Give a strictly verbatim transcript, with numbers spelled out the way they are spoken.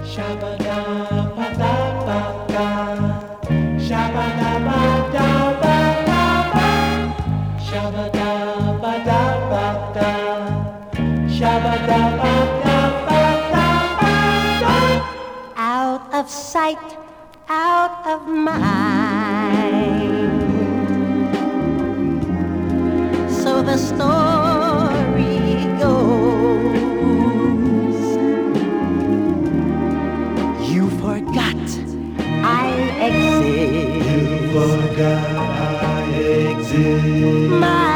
Shabba-dabba-dabba-da. Shabba-dabba-dabba-da-ba. Shabba-dabba-dabba-da. Shabba-dabba-dabba-da-ba-da. Out of sight, out of mind. So the story goes. You forgot I exist. You forgot I exist. My